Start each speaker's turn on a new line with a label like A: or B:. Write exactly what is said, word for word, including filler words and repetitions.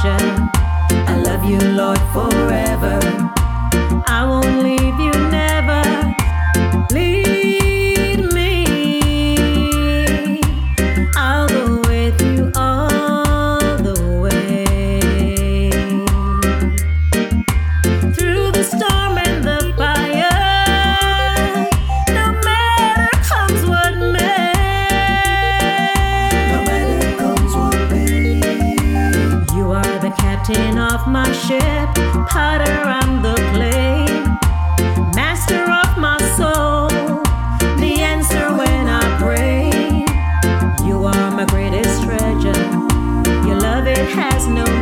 A: treasure. I love you, Lord, forever. I won't leave you, never. Lead me. I'll go with you all the way. Through the storm and the fire, no matter comes what may.
B: No matter comes what may.
A: You are the captain of my ship, potter, I'm the clay, master of my soul, the answer when I pray. You are my greatest treasure. Your love, it has no